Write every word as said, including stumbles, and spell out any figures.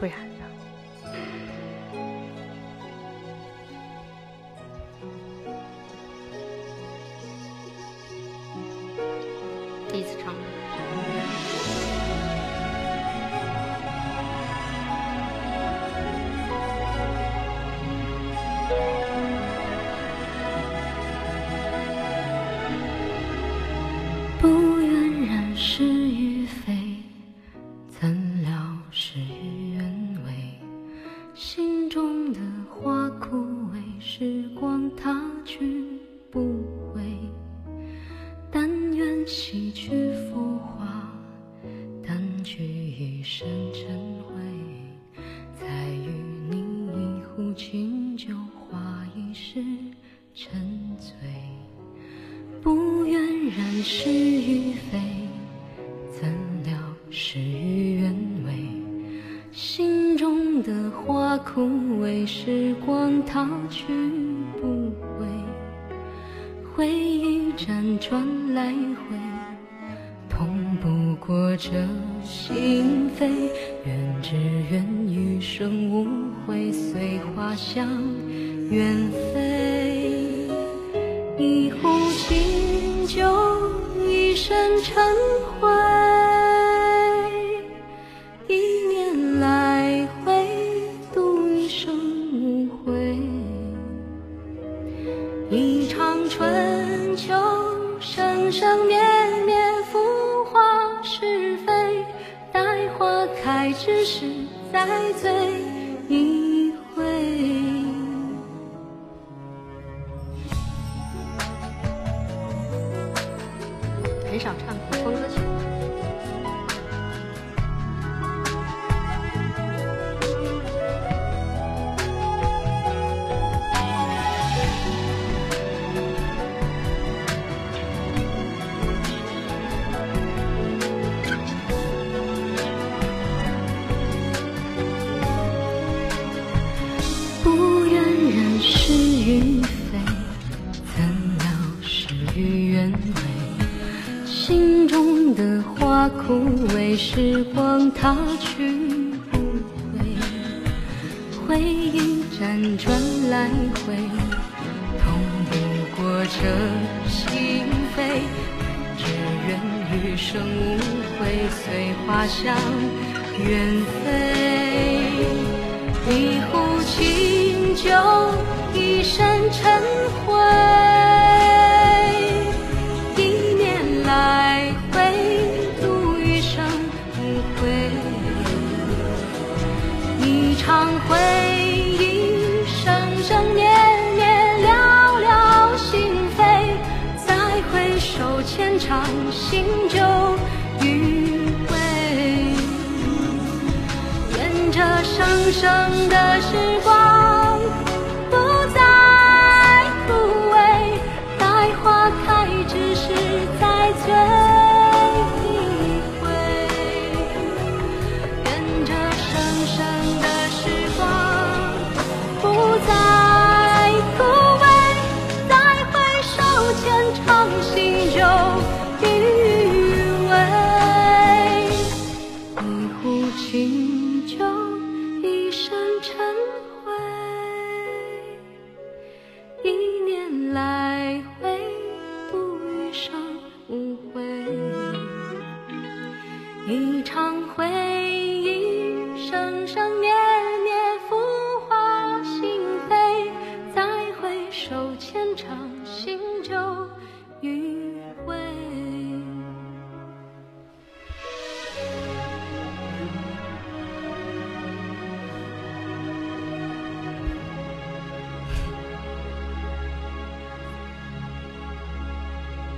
不然呢？第一次唱。 不愿染是与非，怎料事与愿违。心中的花枯萎，时光它去不回。但愿洗去浮华，淡去一身尘灰。再与你一壶清酒，话一世沉醉。不愿染是与非，怎料事与愿违。心中的花枯萎，时光它去不回。回忆辗转来回，痛不过这心扉。愿只愿余生无悔，随花香远飞。一壶清酒，一身尘灰。一念来回，度一生无悔。一场春秋，生生灭灭，浮华是非。待花开之时，再醉一回。 很少唱古风歌曲。 不愿染是与非，怎料事与愿违。心中的花枯萎，时光它去不回。回忆辗转来回，痛不过这心扉。只愿余生无悔，随花香远飞。一壶清酒，一身尘灰。一念来回，度余生无悔。一场回忆，生生灭灭，寥寥心扉。再回首，浅尝心酒余味。愿这生生的时光不再枯萎。待花开之时，再醉一回。愿这生生的时光不再枯萎。再回首，浅尝心酒余味。一壶清酒，一身尘灰。一念来回，度余生无悔。一场回忆，生生灭